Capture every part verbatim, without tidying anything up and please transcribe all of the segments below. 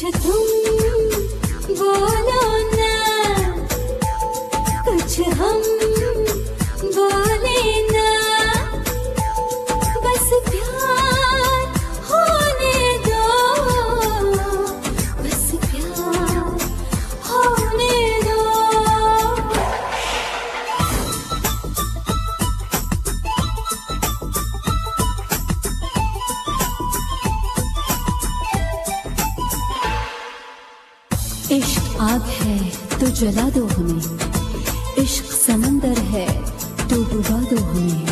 तुम बोलो ना, कुछ हम बोले ना, बस प्यार होने दो, बस प्यार होने दो। इश्क आग है तो जला दो हमें, इश्क समंदर है तो डुबा दो हमें।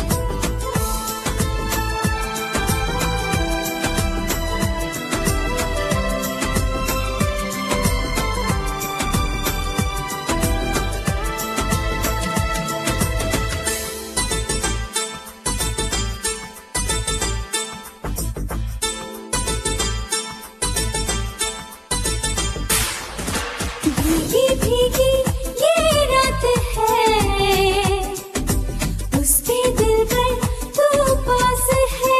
भीगी भीगी ये रात है, उस पे दिल पर तू पास है,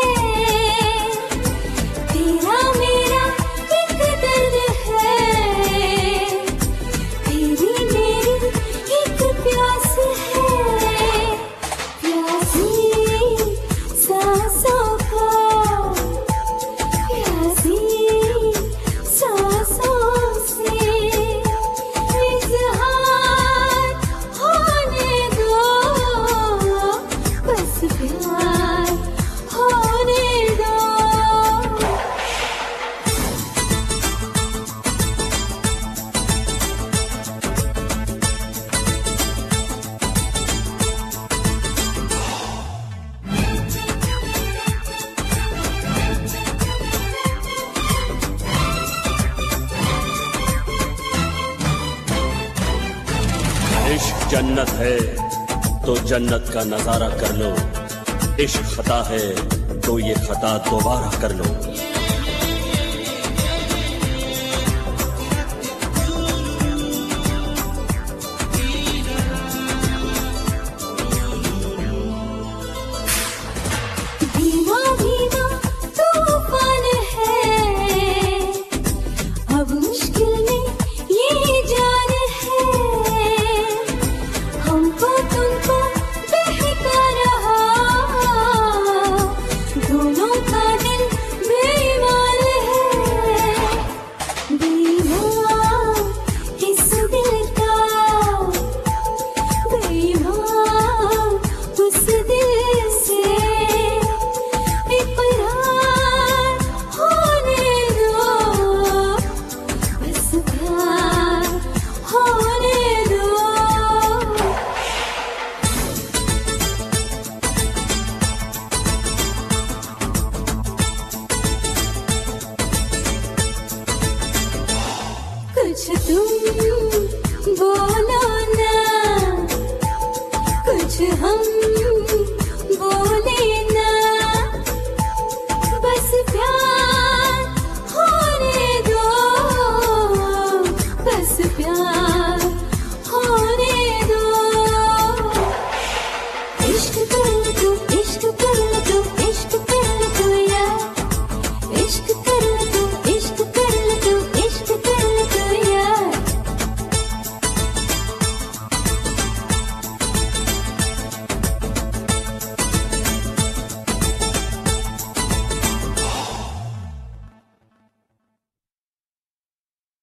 तेरा मेरा एक दर्द है, तेरी मेरी एक प्यास है, प्यासी सांसों का, प्यासी सांसों से प्यार होने दो। इश्क जन्नत है तो जन्नत का नजारा कर लो, इश्क खता है तो ये खता दोबारा कर लो।